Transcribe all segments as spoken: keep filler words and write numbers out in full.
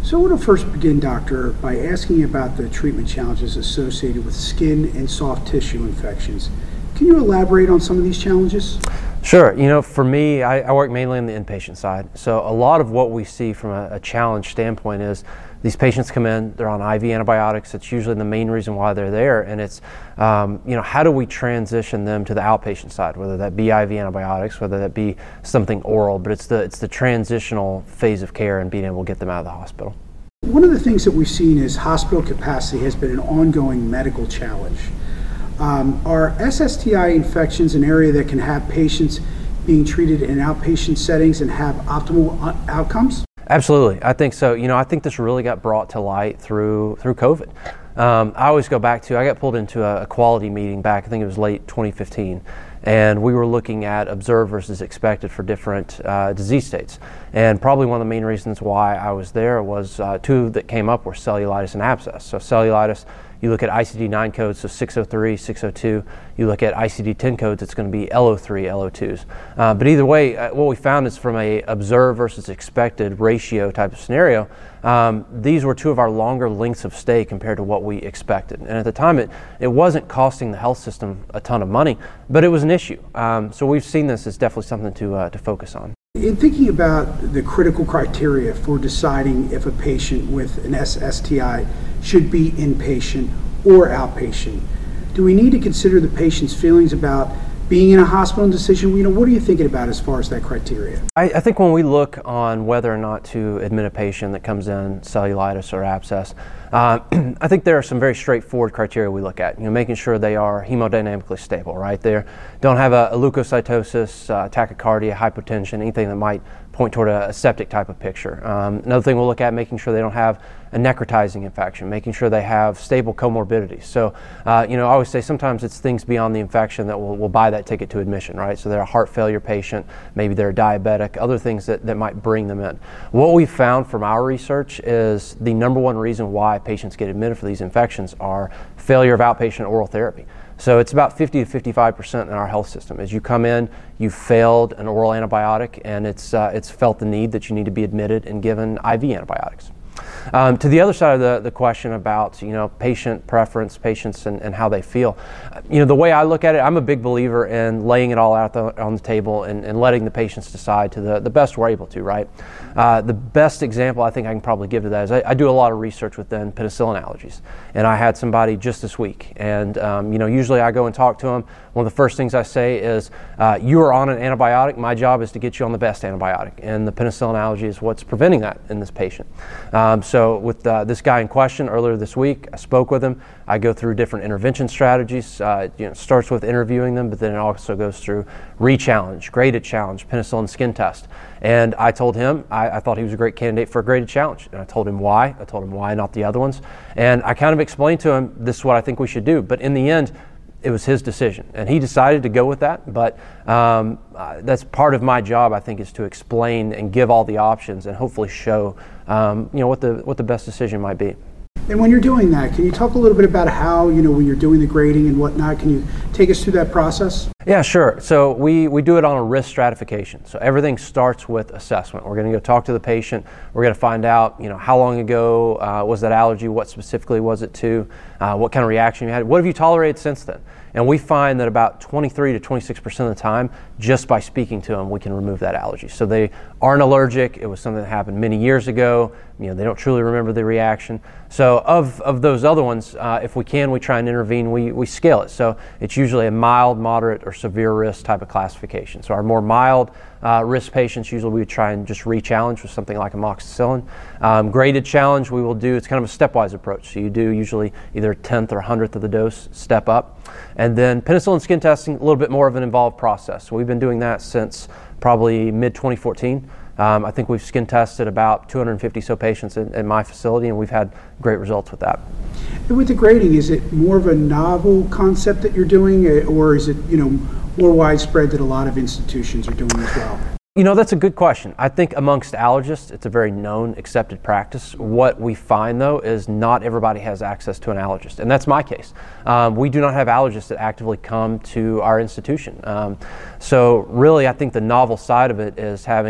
So I want to first begin, doctor, by asking about the treatment challenges associated with skin and soft tissue infections. Can you elaborate on some of these challenges? Sure. You know, for me, I, I work mainly on the inpatient side. So a lot of what we see from a, a challenge standpoint is these patients come in, they're on I V antibiotics. It's usually the main reason why they're there. And it's, um, you know, how do we transition them to the outpatient side, whether that be I V antibiotics, whether that be something oral, but it's the, it's the transitional phase of care and being able to get them out of the hospital. One of the things that we've seen is hospital capacity has been an ongoing medical challenge. Um, are S S T I infections an area that can have patients being treated in outpatient settings and have optimal outcomes? Absolutely, I think so. You know, I think this really got brought to light through through COVID. Um, I always go back to, I got pulled into a, a quality meeting back, I think it was late twenty fifteen, and we were looking at observed versus expected for different uh, disease states. And probably one of the main reasons why I was there was uh, two that came up were cellulitis and abscess. So cellulitis, you look at I C D nine codes, so six oh three, six oh two. You look at I C D ten codes, it's going to be L O three, L O twos. Uh, but either way, uh, what we found is from a observed versus expected ratio type of scenario, um, these were two of our longer lengths of stay compared to what we expected. And at the time, it, it wasn't costing the health system a ton of money, but it was an issue. Um, so we've seen this as definitely something to uh, to focus on. In thinking about the critical criteria for deciding if a patient with an S S T I should be inpatient or outpatient, do we need to consider the patient's feelings about being in a hospital decision? You know, what are you thinking about as far as that criteria? I, I think when we look on whether or not to admit a patient that comes in cellulitis or abscess, uh, I think there are some very straightforward criteria we look at. You know, making sure they are hemodynamically stable, right? They don't have a, a leukocytosis, uh, tachycardia, hypotension, anything that might point toward a, a septic type of picture. Um, another thing we'll look at, making sure they don't have a necrotizing infection, making sure they have stable comorbidities. So, uh, you know, I always say sometimes it's things beyond the infection that will, will buy that ticket to admission, right? So they're a heart failure patient, maybe they're diabetic, other things that, that might bring them in. What we've found from our research is the number one reason why patients get admitted for these infections are failure of outpatient oral therapy. So it's about fifty to fifty-five percent in our health system. As you come in, you failed an oral antibiotic, and it's uh, it's felt the need that you need to be admitted and given I V antibiotics. Um, to the other side of the, the question about, you know, patient preference, patients and, and how they feel, you know, the way I look at it, I'm a big believer in laying it all out the, on the table and, and letting the patients decide to the, the best we're able to, right? Uh, the best example I think I can probably give to that is I, I do a lot of research within penicillin allergies, and I had somebody just this week, and um, you know, usually I go and talk to them. One of the first things I say is, uh, you are on an antibiotic, my job is to get you on the best antibiotic, and the penicillin allergy is what's preventing that in this patient. Um, so with uh, this guy in question earlier this week, I spoke with him. I go through different intervention strategies. Uh, you know, it starts with interviewing them, but then it also goes through re-challenge, graded challenge, penicillin skin test. And I told him I, I thought he was a great candidate for a graded challenge. And I told him why. I told him why not the other ones. And I kind of explained to him, this is what I think we should do. But in the end, it was his decision, and he decided to go with that. But um, uh, that's part of my job, I think, is to explain and give all the options and hopefully show um, you know, what the what the best decision might be. And when you're doing that, can you talk a little bit about how, you know, when you're doing the grading and whatnot, can you take us through that process? Yeah, sure. So we, we do it on a risk stratification. So everything starts with assessment. We're going to go talk to the patient. We're going to find out, you know, how long ago uh, was that allergy? What specifically was it to? Uh, what kind of reaction you had? What have you tolerated since then? And we find that about twenty-three to twenty-six percent of the time, just by speaking to them, we can remove that allergy. So they aren't allergic. It was something that happened many years ago. You know, they don't truly remember the reaction. So of, of those other ones, uh, if we can, we try and intervene, we, we scale it. So it's usually a mild, moderate, or severe risk type of classification. So our more mild uh, risk patients, usually we would try and just re-challenge with something like amoxicillin. Um, graded challenge, we will do, it's kind of a stepwise approach. So you do usually either a tenth or a hundredth of the dose, step up. And then penicillin skin testing, a little bit more of an involved process. So we've been doing that since probably mid twenty fourteen. Um, I think we've skin tested about two hundred fifty so patients in, in my facility, and we've had great results with that. And with the grading, is it more of a novel concept that you're doing, or is it, you know, more widespread that a lot of institutions are doing as well? You know, that's a good question. I think amongst allergists, it's a very known, accepted practice. What we find, though, is not everybody has access to an allergist, and that's my case. Um, we do not have allergists that actively come to our institution. Um, so really, I think the novel side of it is having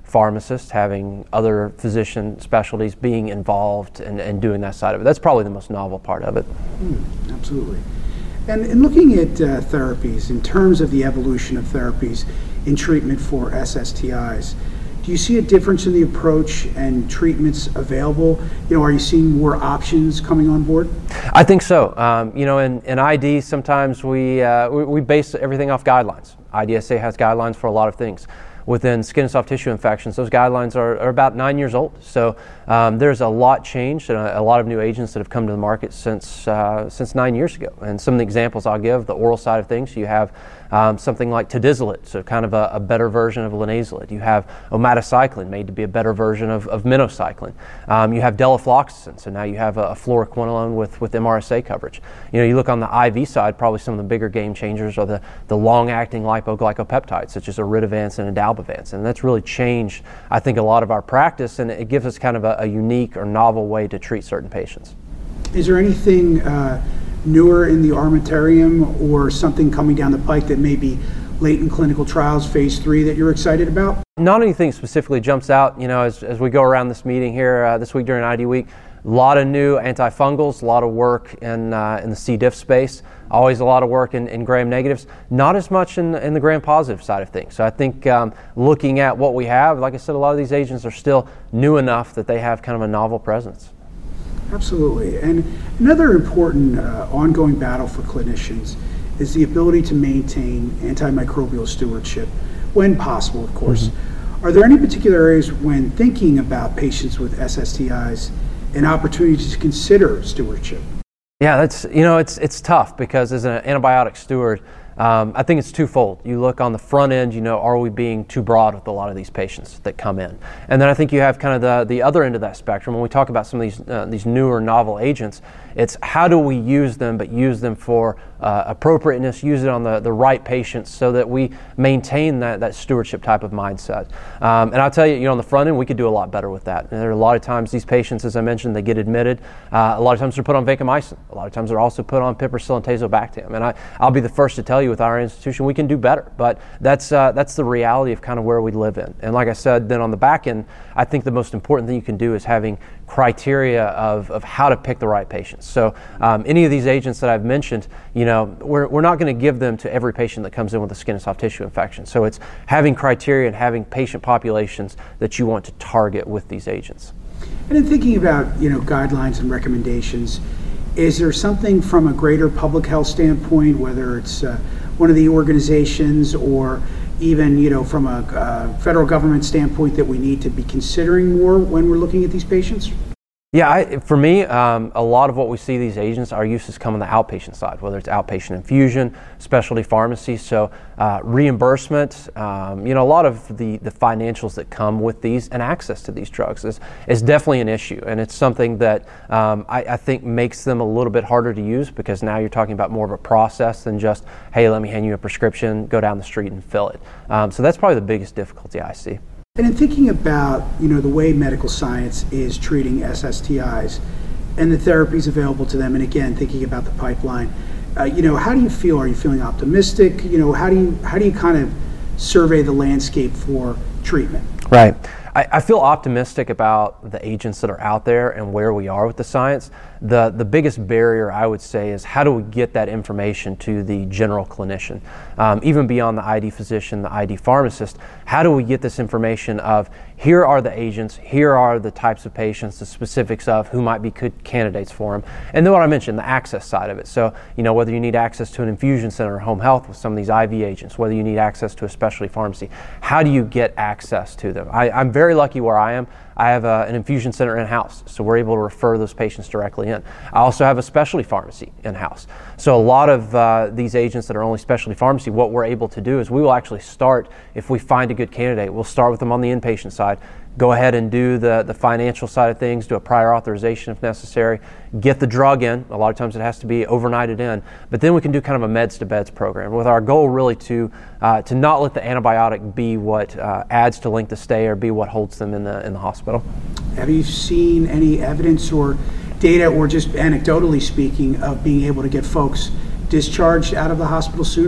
pharmacists, having other physician specialties being involved and, and doing that side of it. That's probably the most novel part of it. Mm, absolutely. And in looking at uh, therapies, in terms of the evolution of therapies in treatment for S S T Is, do you see a difference in the approach and treatments available? You know, are you seeing more options coming on board? I think so. Um, you know, in, in I D, sometimes we, uh, we we base everything off guidelines. I D S A has guidelines for a lot of things. Within skin and soft tissue infections, those guidelines are, are about nine years old. So um, there's a lot changed and a, a lot of new agents that have come to the market since uh, since nine years ago. And some of the examples I'll give, the oral side of things, you have um, something like Tedizolid, so kind of a, a better version of linezolid. You have omadacycline, made to be a better version of, of minocycline. Um, you have delafloxacin, so now you have a, a fluoroquinolone with, with M R S A coverage. You know, you look on the I V side, probably some of the bigger game changers are the, the long-acting lipoglycopeptides, such as Aridavance and Adalbavance, and that's really changed, I think, a lot of our practice, and it gives us kind of a, a unique or novel way to treat certain patients. Is there anything uh, newer in the armamentarium or something coming down the pike that may be late in clinical trials, phase three, that you're excited about? Not anything specifically jumps out. You know, as, as we go around this meeting here uh, this week during I D Week, a lot of new antifungals, a lot of work in uh, in the C. diff space, always a lot of work in, in gram negatives, not as much in, in the gram positive side of things. So I think um, looking at what we have, like I said, a lot of these agents are still new enough that they have kind of a novel presence. Absolutely. And another important uh, ongoing battle for clinicians is the ability to maintain antimicrobial stewardship when possible, of course. Mm-hmm. Are there any particular areas when thinking about patients with S S T Is an opportunity to consider stewardship? Yeah, that's, you know, it's it's tough because as an antibiotic steward, um, I think it's twofold. You look on the front end, you know, are we being too broad with a lot of these patients that come in? And then I think you have kind of the, the other end of that spectrum. When we talk about some of these uh, these newer novel agents, it's how do we use them, but use them for uh, appropriateness, use it on the, the right patients so that we maintain that, that stewardship type of mindset. Um, and I'll tell you, you know, on the front end, we could do a lot better with that. And there are a lot of times these patients, as I mentioned, they get admitted. Uh, a lot of times they're put on vancomycin. A lot of times they're also put on piperacillin tazobactam. And I, I'll be the first to tell you with our institution, we can do better. But that's uh, that's the reality of kind of where we live in. And like I said, then on the back end, I think the most important thing you can do is having criteria of, of how to pick the right patients. So um, any of these agents that I've mentioned, you know, we're, we're not going to give them to every patient that comes in with a skin and soft tissue infection. So it's having criteria and having patient populations that you want to target with these agents. And in thinking about, you know, guidelines and recommendations, is there something from a greater public health standpoint, whether it's uh, one of the organizations or even, you know, from a uh, federal government standpoint, that we need to be considering more when we're looking at these patients? Yeah, I, for me, um, a lot of what we see these agents, our uses come on the outpatient side, whether it's outpatient infusion, specialty pharmacy. So uh, reimbursement, um, you know, a lot of the, the financials that come with these and access to these drugs is, is definitely an issue. And it's something that um, I, I think makes them a little bit harder to use, because now you're talking about more of a process than just, hey, let me hand you a prescription, go down the street and fill it. Um, so that's probably the biggest difficulty I see. And in thinking about, you know, the way medical science is treating S S T Is and the therapies available to them, and again, thinking about the pipeline, uh, you know, how do you feel? Are you feeling optimistic? You know, how do you how do you kind of survey the landscape for treatment? Right. I, I feel optimistic about the agents that are out there and where we are with the science. The the biggest barrier, I would say, is how do we get that information to the general clinician, um, even beyond the I D physician, the I D pharmacist. How do we get this information of, here are the agents, here are the types of patients, the specifics of who might be good candidates for them, and then what I mentioned, the access side of it. So, you know, whether you need access to an infusion center or home health with some of these I V agents, whether you need access to a specialty pharmacy, how do you get access to them? I, I'm very lucky where I am. I have a, an infusion center in-house, so we're able to refer those patients directly in. I also have a specialty pharmacy in-house. So a lot of uh, these agents that are only specialty pharmacy, what we're able to do is we will actually start, if we find a good candidate, we'll start with them on the inpatient side, go ahead and do the, the financial side of things, do a prior authorization if necessary, get the drug in. A lot of times it has to be overnighted in, but then we can do kind of a meds to beds program with our goal really to uh, to not let the antibiotic be what uh, adds to length of stay or be what holds them in the in the hospital. Have you seen any evidence or data, or just anecdotally speaking, of being able to get folks discharged out of the hospital sooner?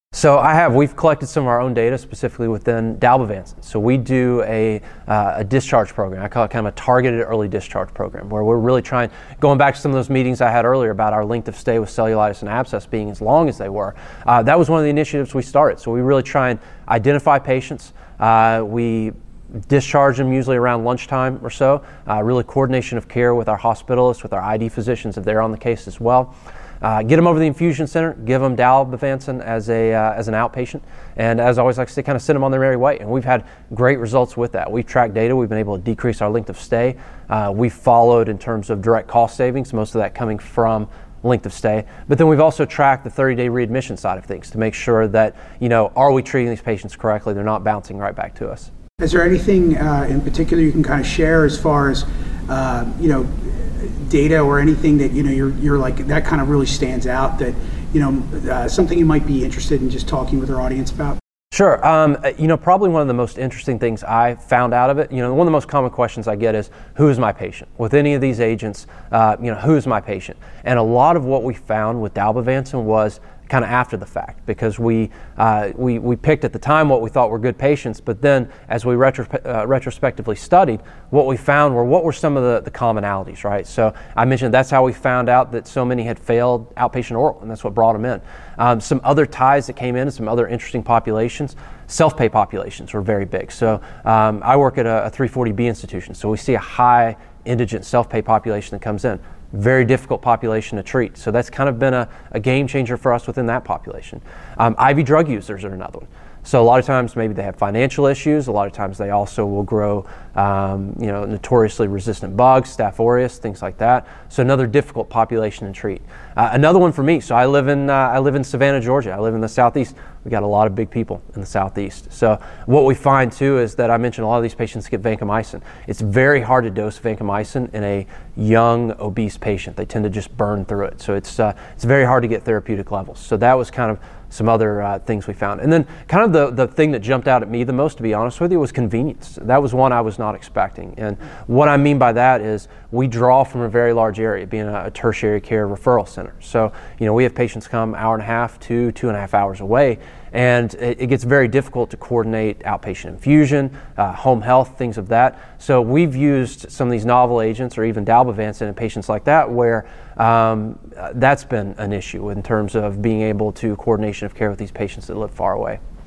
So I have. We've collected some of our own data specifically within dalbavancin. So we do a, uh, a discharge program. I call it kind of a targeted early discharge program where we're really trying, going back to some of those meetings I had earlier about our length of stay with cellulitis and abscess being as long as they were. Uh, that was one of the initiatives we started. So we really try and identify patients. Uh, we discharge them usually around lunchtime or so. Uh, really coordination of care with our hospitalists, with our I D physicians if they're on the case as well. Uh, get them over to the infusion center, give them dalbavancin as a uh, as an outpatient, and as always, like I say, kind of send them on their merry way. And we've had great results with that. We've tracked data. We've been able to decrease our length of stay. Uh, we've followed in terms of direct cost savings, most of that coming from length of stay. But then we've also tracked the thirty-day readmission side of things to make sure that, you know, are we treating these patients correctly? They're not bouncing right back to us. Is there anything uh, in particular you can kind of share as far as, uh, you know, data or anything that, you know, you're you're like, that kind of really stands out that, you know, uh, something you might be interested in just talking with our audience about? Sure. Um, you know, probably one of the most interesting things I found out of it, you know, one of the most common questions I get is, who is my patient? With any of these agents, uh, you know, who is my patient? And a lot of what we found with dalbavancin was kind of after the fact, because we, uh, we we picked at the time what we thought were good patients, but then as we retro, uh, retrospectively studied, what we found were what were some of the, the commonalities, right? So I mentioned that's how we found out that so many had failed outpatient oral, and that's what brought them in. Um, some other ties that came in, and some other interesting populations, self-pay populations were very big. So um, I work at a, a three forty B institution, so we see a high indigent self-pay population that comes in. Very difficult population to treat. So that's kind of been a, a game changer for us within that population. Um, I V drug users are another one. So a lot of times maybe they have financial issues. A lot of times they also will grow, um, you know, notoriously resistant bugs, Staph aureus, things like that. So another difficult population to treat. Uh, another one for me. So I live in uh, I live in Savannah, Georgia. I live in the southeast. We got a lot of big people in the southeast. So what we find too is that I mentioned a lot of these patients get vancomycin. It's very hard to dose vancomycin in a young obese patient. They tend to just burn through it. So it's uh, it's very hard to get therapeutic levels. So that was kind of some other uh, things we found. And then kind of the, the thing that jumped out at me the most, to be honest with you, was convenience. That was one I was not expecting. And what I mean by that is we draw from a very large area, being a, a tertiary care referral center. So, you know, we have patients come hour and a half to two and a half hours away, and it, it gets very difficult to coordinate outpatient infusion, uh, home health, things of that. So we've used some of these novel agents, or even dalbavancin in patients like that, where um, that's been an issue in terms of being able to coordination of care with these patients that live far away.